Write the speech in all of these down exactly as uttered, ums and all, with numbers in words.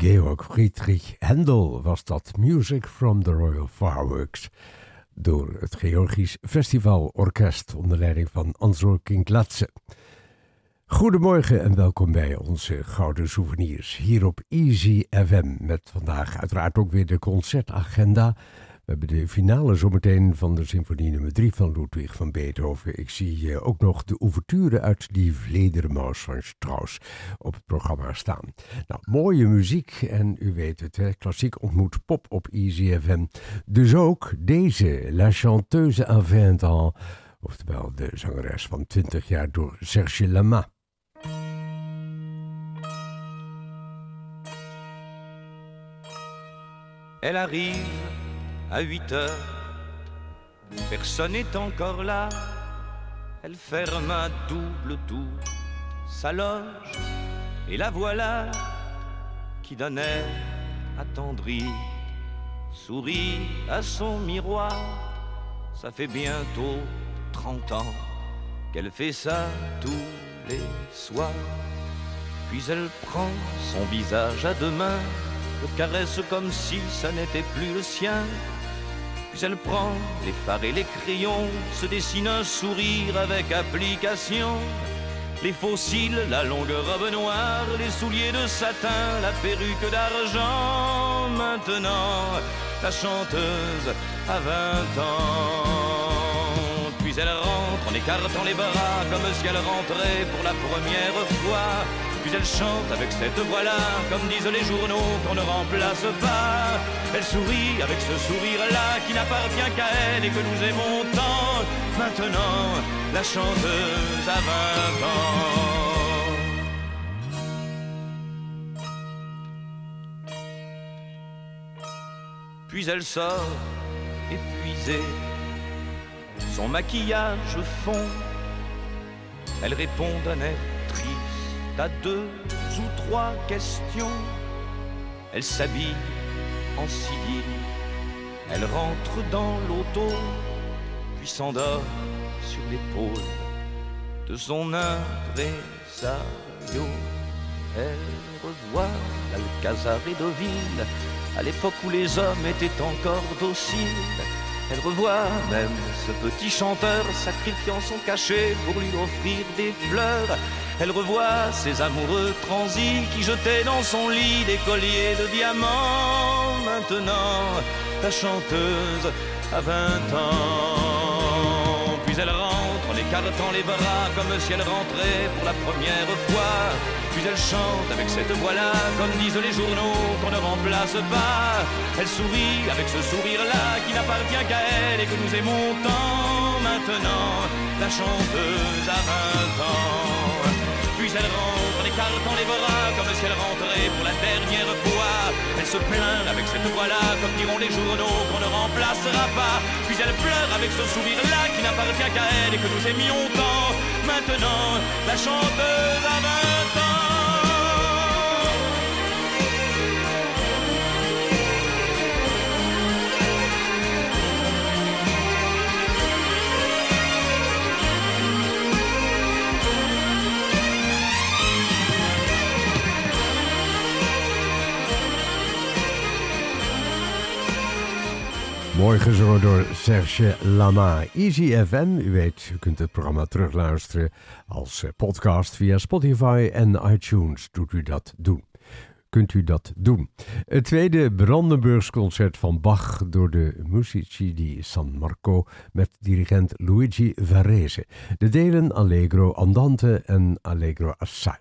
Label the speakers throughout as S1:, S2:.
S1: Georg Friedrich Händel was dat, Music from the Royal Fireworks, door het Georgisch Festivalorkest onder leiding van Anzor Kingladze. Goedemorgen en welkom bij onze Gouden Souvenirs hier op Easy F M met vandaag uiteraard ook weer de concertagenda. We hebben de finale zometeen van de symfonie nummer drie van Ludwig van Beethoven. Ik zie uh, ook nog de ouverture uit die Vledermaus van Strauss op het programma staan. Nou, mooie muziek en u weet het, hè, klassiek ontmoet pop op Easy F M. Dus ook deze, La Chanteuse à vingt ans, oftewel de zangeres van twintig jaar door Serge Lama.
S2: Elle arrive à huit heures, personne n'est encore là. Elle ferme à double tour sa loge, et la voilà qui d'un air attendri sourit à son miroir. Ça fait bientôt trente ans qu'elle fait ça tous les soirs. Puis elle prend son visage à deux mains, le caresse comme si ça n'était plus le sien. Puis elle prend les fards et les crayons, se dessine un sourire avec application. Les faux cils, la longue robe noire, les souliers de satin, la perruque d'argent. Maintenant, la chanteuse a vingt ans. Puis elle rentre en écartant les bras, comme si elle rentrait pour la première fois. Puis elle chante avec cette voix-là, comme disent les journaux, qu'on ne remplace pas. Elle sourit avec ce sourire-là qui n'appartient qu'à elle et que nous aimons tant. Maintenant, la chanteuse a vingt ans. Puis elle sort, épuisée, son maquillage fond. Elle répond d'un air triste à deux ou trois questions. Elle s'habille en civil, elle rentre dans l'auto, puis s'endort sur l'épaule de son impresario. Elle revoit l'Alcazar et Deauville, à l'époque où les hommes étaient encore dociles. Elle revoit même ce petit chanteur sacrifiant son cachet pour lui offrir des fleurs. Elle revoit ces amoureux transis qui jetaient dans son lit des colliers de diamants. Maintenant, la chanteuse a vingt ans. Puis elle rentre en écartant les bras comme si elle rentrait pour la première fois. Puis elle chante avec cette voix-là, comme disent les journaux, qu'on ne remplace pas. Elle sourit avec ce sourire-là qui n'appartient qu'à elle et que nous aimons tant. Maintenant, la chanteuse a vingt ans. Puis elle rentre en écartant les bras comme si elle rentrait pour la dernière fois. Elle se plaint avec cette voix-là, comme diront les journaux, qu'on ne remplacera pas. Puis elle pleure avec ce sourire-là qui n'appartient qu'à elle et que nous aimions tant. Maintenant, la chanteuse a vingt ans.
S1: Mooi gezongen door Serge Lama. Easy F M, u weet, u kunt het programma terugluisteren als podcast via Spotify en iTunes. Doet u dat doen. Kunt u dat doen. Het tweede Brandenburgs concert van Bach door de Musici di San Marco met dirigent Luigi Varese. De delen Allegro Andante en Allegro Assai.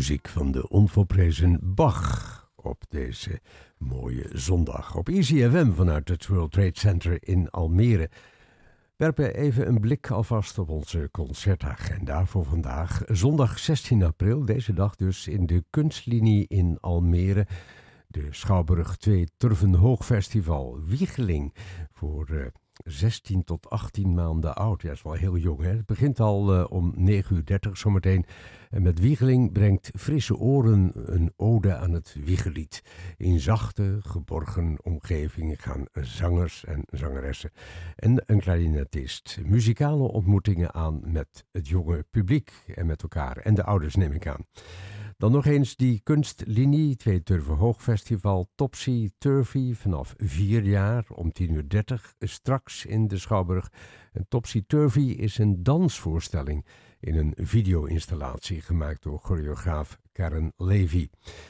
S1: muziek van de onvolprezen Bach op deze mooie zondag. Op Easy F M vanuit het World Trade Center in Almere. We werpen even een blik alvast op onze concertagenda voor vandaag. Zondag zestien april, deze dag dus in de Kunstlinie in Almere. De Schouwburg twee Turven Hoogfestival. Wiegeling voor uh, zestien tot achttien maanden oud. Ja, dat is wel heel jong, hè? Het begint al uh, om negen uur dertig zometeen. En met Wiegeling brengt Frisse Oren een ode aan het wiegelied. In zachte, geborgen omgevingen gaan zangers en zangeressen en een klarinetist muzikale ontmoetingen aan met het jonge publiek en met elkaar. En de ouders neem ik aan. Dan nog eens die kunstlinie, twee Turven Hoogfestival, Topsy Turvy vanaf vier jaar om tien uur dertig, straks in de Schouwburg. En Topsy Turvy is een dansvoorstelling in een video-installatie gemaakt door choreograaf Karen Levy.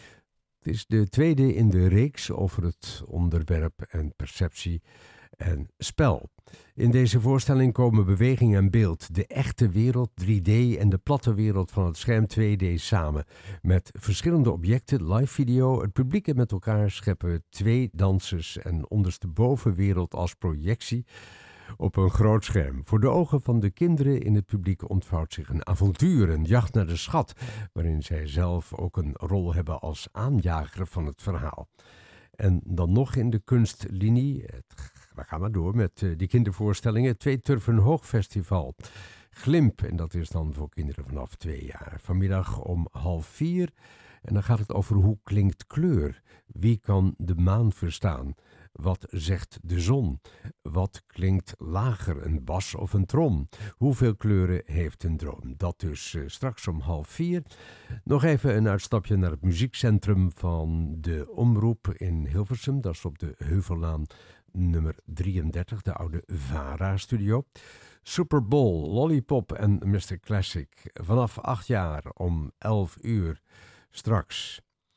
S1: Het is de tweede in de reeks over het onderwerp en perceptie en spel. In deze voorstelling komen beweging en beeld, de echte wereld drie D en de platte wereld van het scherm twee D samen. Met verschillende objecten, live video, het publiek en met elkaar scheppen twee dansers en onderstebovenwereld als projectie op een groot scherm. Voor de ogen van de kinderen in het publiek ontvouwt zich een avontuur, een jacht naar de schat, waarin zij zelf ook een rol hebben als aanjager van het verhaal. En dan nog in de kunstlinie, we gaan maar door met uh, die kindervoorstellingen, twee Turven Hoogfestival. Glimp, en dat is dan voor kinderen vanaf twee jaar. Vanmiddag om half vier, en dan gaat het over hoe klinkt kleur? Wie kan de maan verstaan? Wat zegt de zon? Wat klinkt lager, een bas of een trom? Hoeveel kleuren heeft een droom? Dat dus uh, straks om half vier. Nog even een uitstapje naar het muziekcentrum van de Omroep in Hilversum. Dat is op de Heuvellaan nummer drieëndertig, de oude VARA-studio. Super Bowl, Lollipop en mister Classic. Vanaf acht jaar om elf uur straks.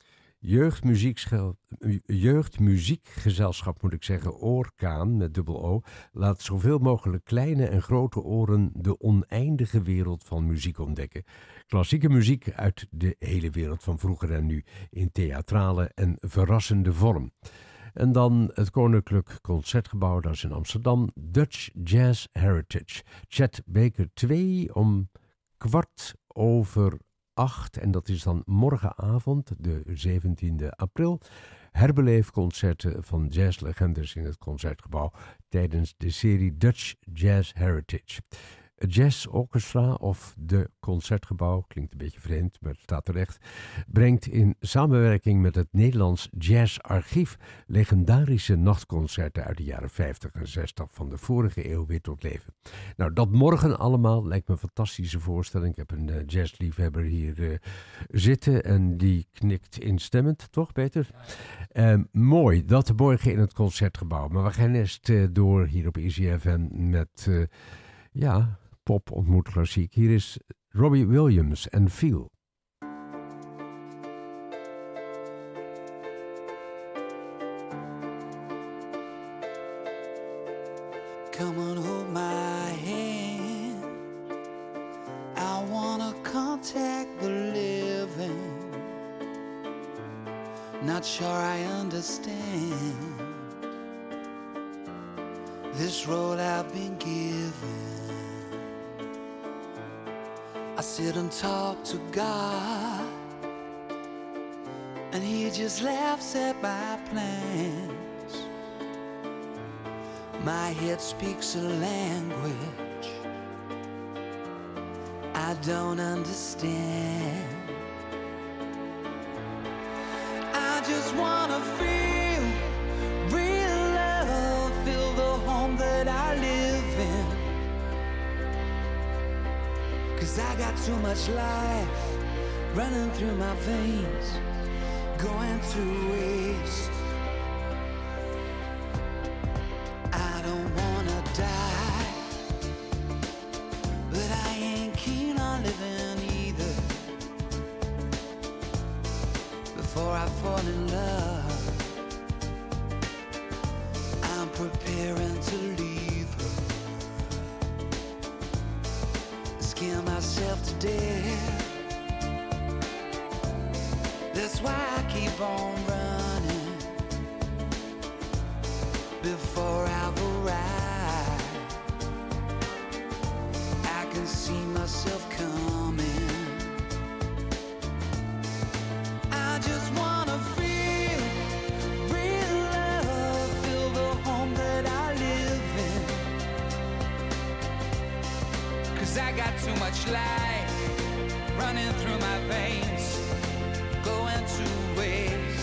S1: Jeugdmuziekgezelschap, moet ik zeggen, Oorkaan met dubbel O, laat zoveel mogelijk kleine en grote oren de oneindige wereld van muziek ontdekken. Klassieke muziek uit de hele wereld van vroeger en nu, in theatrale en verrassende vorm. En dan het Koninklijk Concertgebouw, dat is in Amsterdam, Dutch Jazz Heritage. Chet Baker twee om kwart over acht, en dat is dan morgenavond, de zeventiende april. Herbeleefconcerten van jazzlegendes in het Concertgebouw tijdens de serie Dutch Jazz Heritage. Het Jazz Orchestra of de Concertgebouw, klinkt een beetje vreemd, maar het staat terecht, brengt in samenwerking met het Nederlands Jazzarchief legendarische nachtconcerten uit de jaren vijftig en zestig van de vorige eeuw weer tot leven. Nou, dat morgen allemaal lijkt me een fantastische voorstelling. Ik heb een uh, jazzliefhebber hier uh, zitten en die knikt instemmend, toch Peter? Uh, mooi, dat morgen in het Concertgebouw. Maar we gaan eerst uh, door hier op Easy F M met, uh, ja... pop ontmoet klassiek. Hier is Robbie Williams en Feel.
S3: Come on, hold my hand. I wanna contact the living. Not sure I understand this road I've been given. I sit and talk to God, and He just laughs at my plans. My head speaks a language I don't understand. I just wanna feel real love, feel the home that I live in. 'Cause I got too much life running through my veins, going to waste. I don't wanna die, but I ain't keen on living either. Before I fall in love, I'm preparing to leave her. Scare myself to death. That's why I keep on running before I've arrived. I can see myself coming. I just wanna feel real love, feel the home that I live in. 'Cause I got too much life running through my veins, going to waste.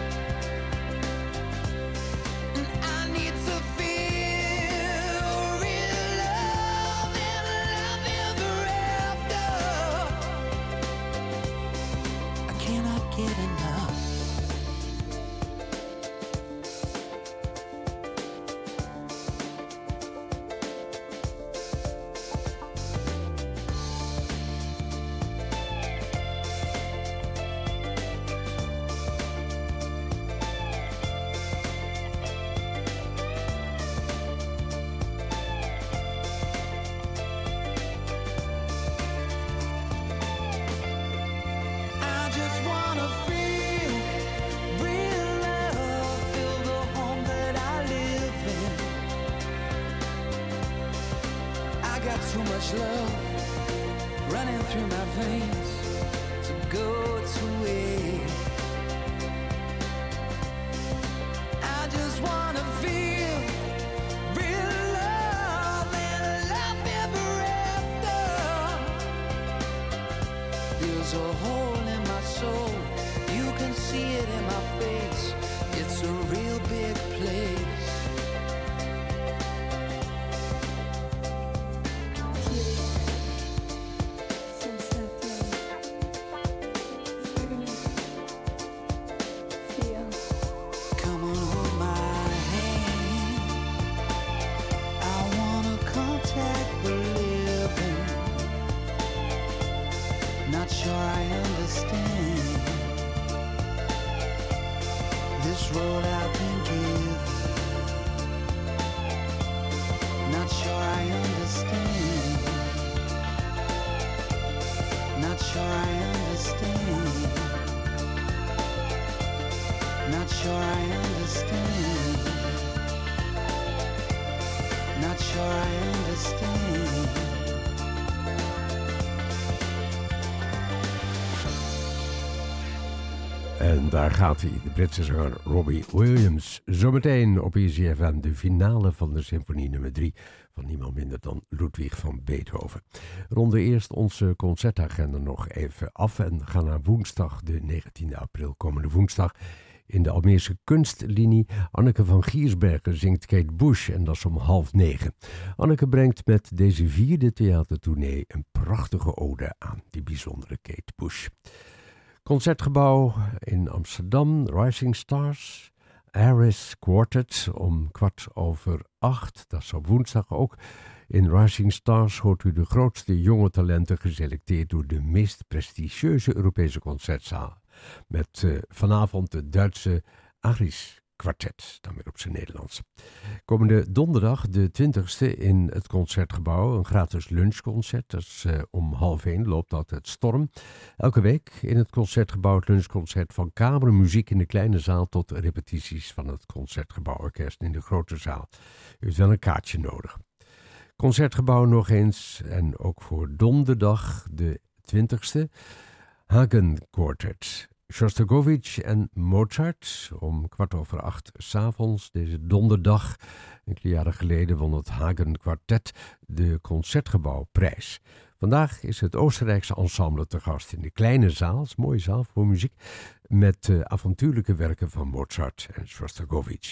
S3: And I need to feel real love and love ever after. I cannot get enough. Too much love running through my veins to go to waste. I just wanna feel real love and love ever after. There's a hole in my soul, you can see it in my face. It's a real big place.
S1: En daar gaat hij, de Britse zanger Robbie Williams. Zometeen op E C F M de finale van de symfonie nummer drie van niemand minder dan Ludwig van Beethoven. Ronden eerst onze concertagenda nog even af en gaan naar woensdag de negentiende april, komende woensdag. In de Almeerse kunstlinie Anneke van Giersbergen zingt Kate Bush en dat is om half negen. Anneke brengt met deze vierde theatertournee een prachtige ode aan die bijzondere Kate Bush. Concertgebouw in Amsterdam, Rising Stars, Harris Quartet om kwart over acht. Dat is op woensdag ook. In Rising Stars hoort u de grootste jonge talenten geselecteerd door de meest prestigieuze Europese concertzaal. Met uh, vanavond de Duitse Aris Quartet, dan weer op zijn Nederlands. Komende donderdag, de twintigste, in het Concertgebouw, een gratis lunchconcert. Dat is uh, om half één, loopt altijd storm. Elke week in het Concertgebouw het lunchconcert van kamermuziek in de kleine zaal tot repetities van het Concertgebouworkest in de grote zaal. U heeft wel een kaartje nodig. Concertgebouw nog eens en ook voor donderdag, de twintigste, Hagen Quartet. Shostakovich en Mozart om kwart over acht 's avonds deze donderdag. Enkele jaren geleden won het Hagen Quartet de Concertgebouwprijs. Vandaag is het Oostenrijkse ensemble te gast in de kleine zaal, is een mooie zaal voor muziek, met uh, avontuurlijke werken van Mozart en Shostakovich.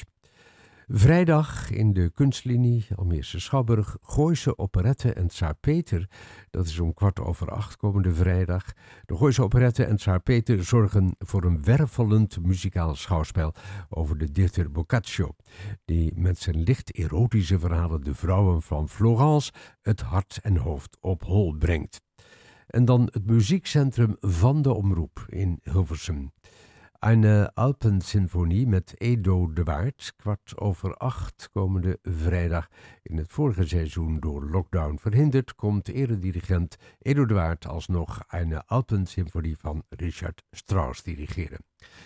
S1: Vrijdag in de kunstlinie Almeerse Schouwburg, Gooise Operette en Tsaar Peter. Dat is om kwart over acht komende vrijdag. De Gooise Operette en Tsaar Peter zorgen voor een wervelend muzikaal schouwspel over de dichter Boccaccio, die met zijn licht erotische verhalen de vrouwen van Florence het hart en hoofd op hol brengt. En dan het muziekcentrum van de Omroep in Hilversum. Eine Alpensinfonie met Edo de Waard, kwart over acht komende vrijdag. In het vorige seizoen door lockdown verhinderd, komt eredirigent Edo de Waard alsnog Eine Alpensinfonie van Richard Strauss dirigeren.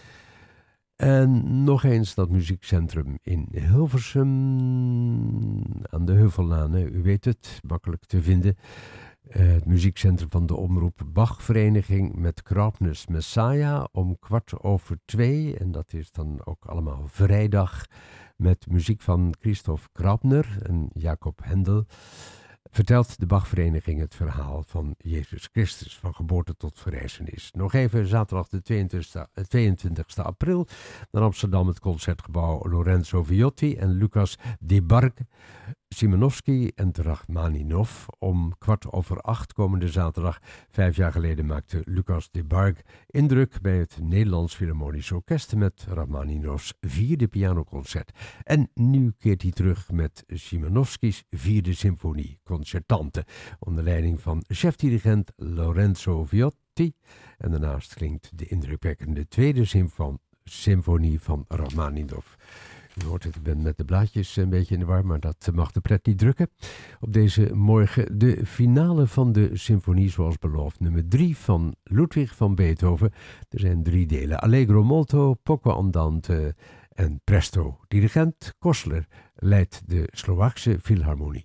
S1: En nog eens dat muziekcentrum in Hilversum, aan de Heuvellaan, u weet het, makkelijk te vinden. Het muziekcentrum van de omroep Bachvereniging met Kraupners Messiah om kwart over twee. En dat is dan ook allemaal vrijdag met muziek van Christoph Graupner en Jacob Hendel. Vertelt de Bachvereniging het verhaal van Jezus Christus, van geboorte tot verrijzenis. Nog even zaterdag de tweeëntwintigste april naar Amsterdam, het Concertgebouw Lorenzo Viotti en Lucas Debarg, Simonowski en Rachmaninov om kwart over acht komende zaterdag. Vijf jaar geleden maakte Lucas Debarg indruk bij het Nederlands Philharmonisch Orkest met Rachmaninovs vierde pianoconcert. En nu keert hij terug met Simonowski's vierde symfonie concertante onder leiding van chefdirigent Lorenzo Viotti. En daarnaast klinkt de indrukwekkende tweede symfon- symfonie van Rachmaninov. U hoort het, ik ben met de blaadjes een beetje in de war, maar dat mag de pret niet drukken. Op deze morgen de finale van de symfonie, zoals beloofd, nummer drie van Ludwig van Beethoven. Er zijn drie delen, Allegro molto, Poco andante en Presto. Dirigent Kostler leidt de Slovaakse Philharmonie.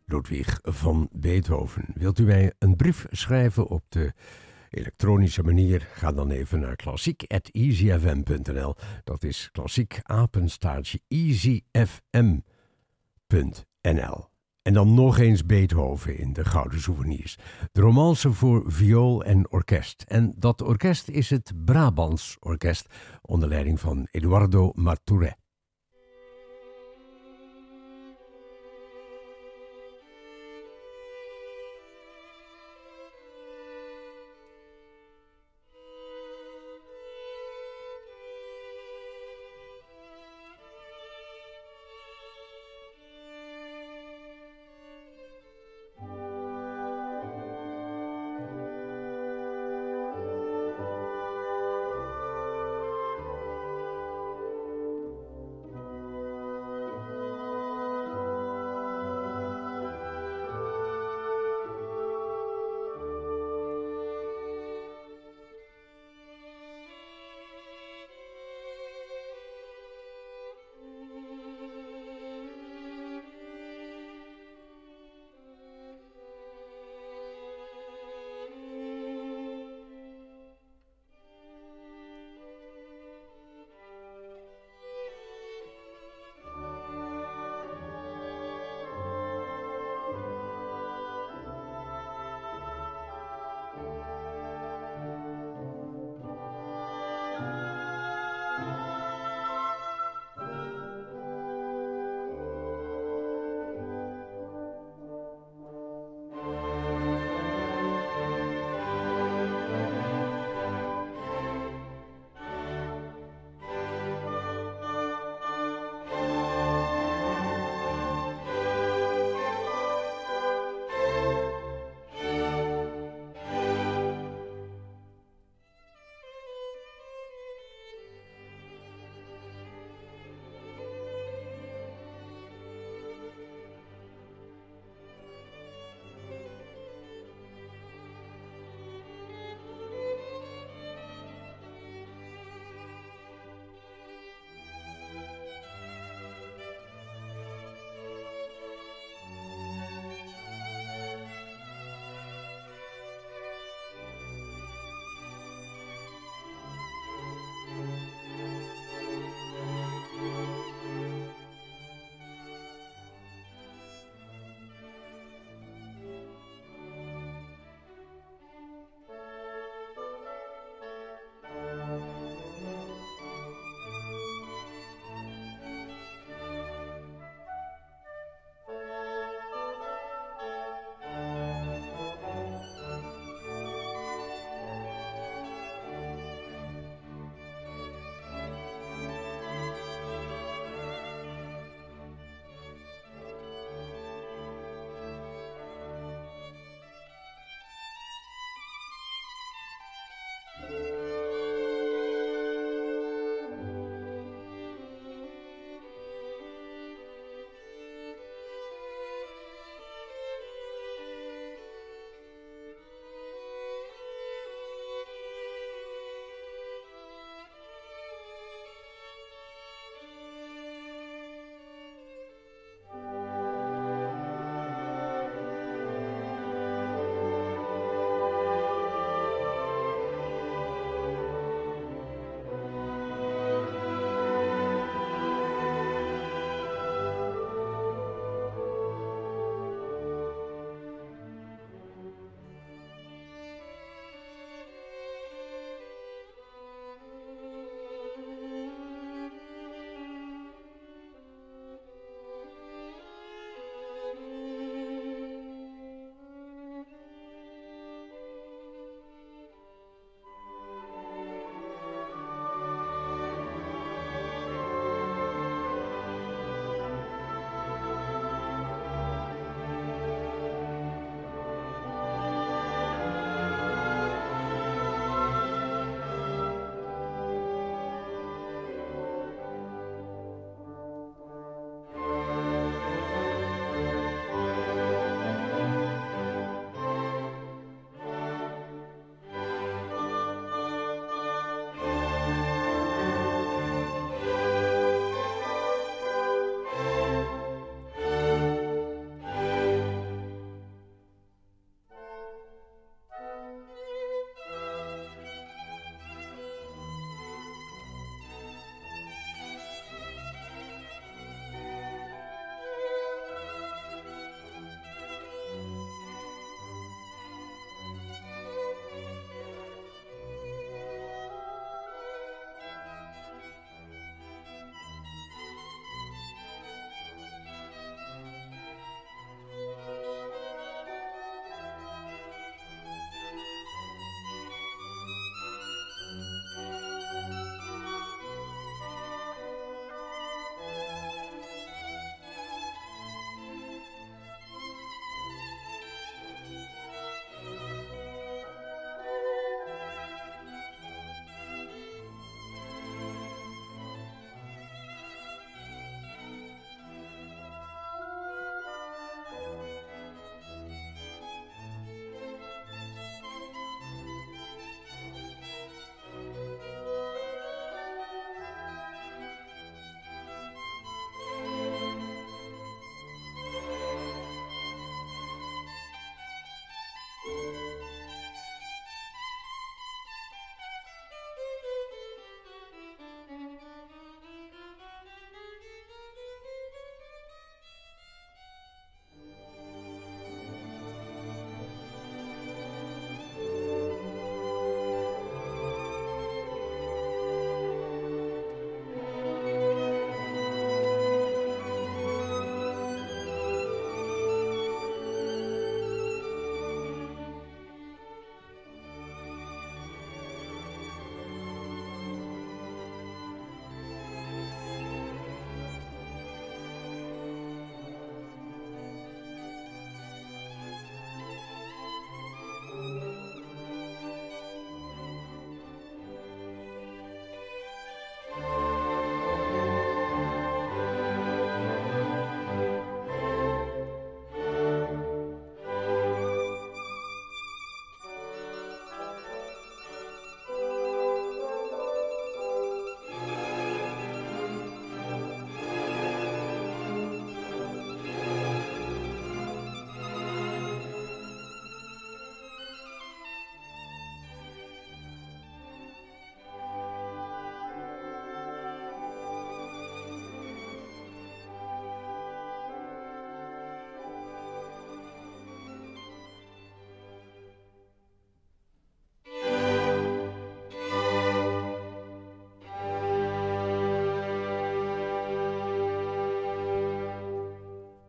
S1: Ludwig van Beethoven. Wilt u mij een brief schrijven op de elektronische manier? Ga dan even naar klassiek at easy f m punt n l. Dat is klassiek apenstaartje easy f m punt n l. En dan nog eens Beethoven in de Gouden Souvenirs. De romance voor viool en orkest. En dat orkest is het Brabants Orkest onder leiding van Eduardo Marturet.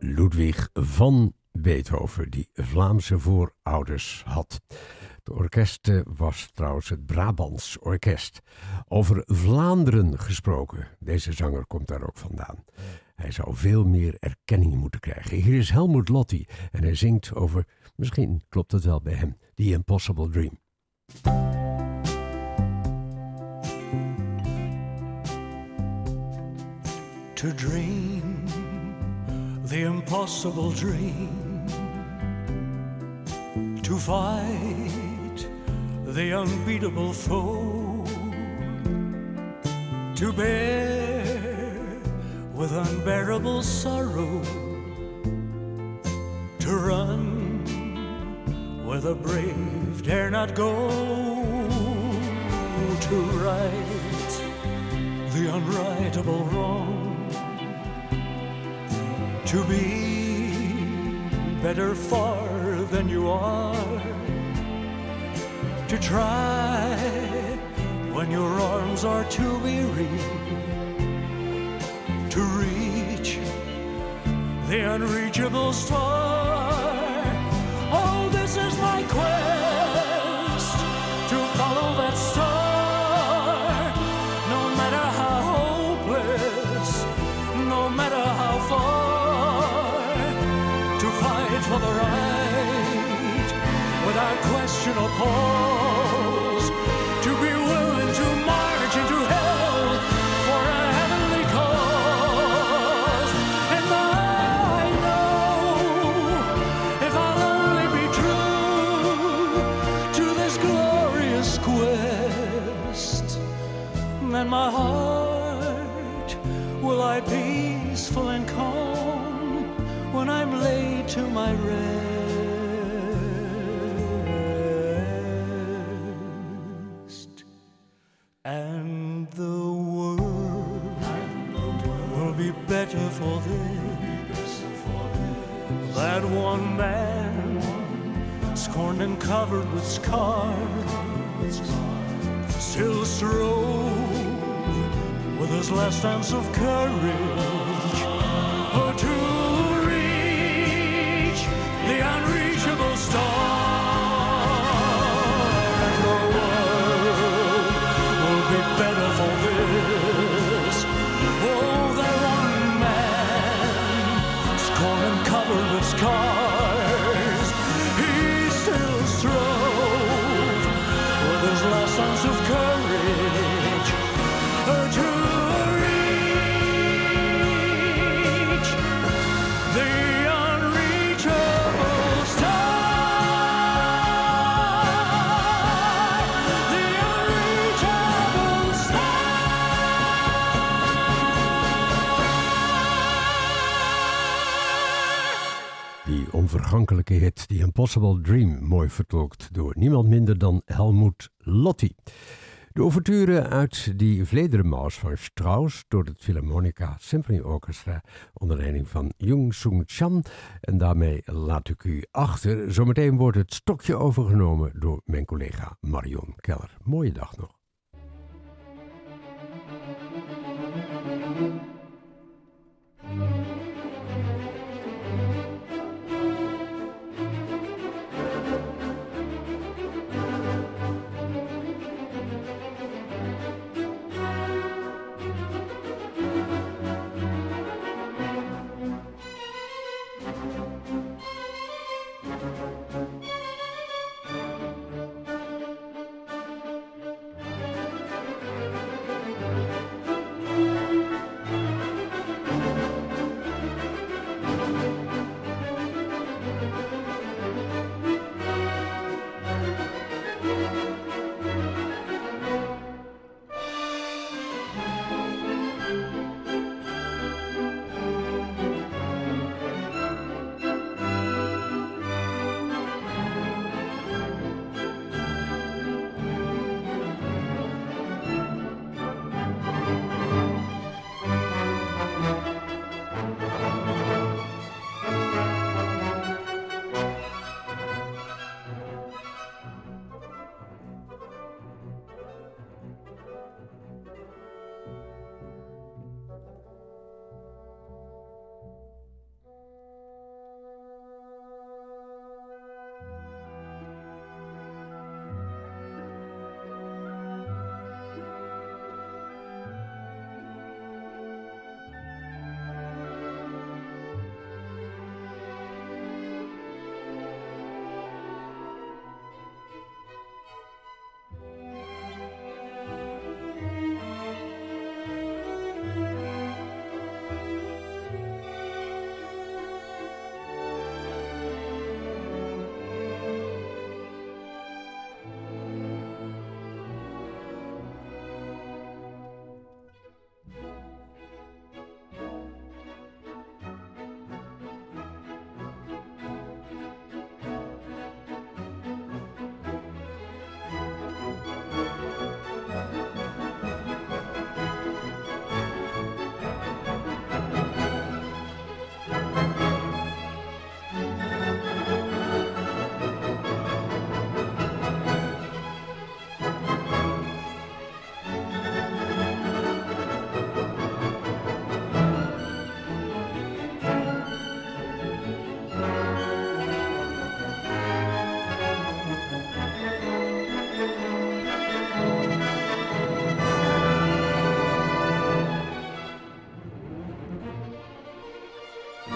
S1: Ludwig van Beethoven, die Vlaamse voorouders had. Het orkest was trouwens het Brabants Orkest. Over Vlaanderen gesproken, deze zanger komt daar ook vandaan. Hij zou veel meer erkenning moeten krijgen. Hier is Helmut Lotti en hij zingt over, misschien klopt het wel bij hem, The Impossible Dream.
S4: To dream the impossible dream, to fight the unbeatable foe, to bear with unbearable sorrow, to run where the brave dare not go, to right the unrightable wrong, to be better far than you are, to try when your arms are too weary, to reach the unreachable star. Oh, this is my quest, to follow that star, no matter how hopeless, no matter how far, to fight for the right without question or pause, to be willing to march into hell for a heavenly cause. And I know if I'll only be true to this glorious quest, then my heart will lie peaceful and calm when I'm laid to my rest. And the world will be better for this. That one man, scorned and covered with scars, still strove with his last ounce of courage, oh, to reach the unreachable star. And the world will be better for this. Oh, that one man, scorned and covered with scars, he still strove with his last ounce of courage, oh, to reach the unreachable star, the unreachable star.
S1: Die onvergankelijke hit, The Impossible Dream, mooi vertolkt door niemand minder dan Helmut Lotti. De ouverture uit die Vledermaus van Strauss door het Philharmonica Symphony Orchestra onder leiding van Jung Sung Chan. En daarmee laat ik u achter. Zometeen wordt het stokje overgenomen door mijn collega Marion Keller. Mooie dag nog.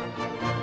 S3: Thank you.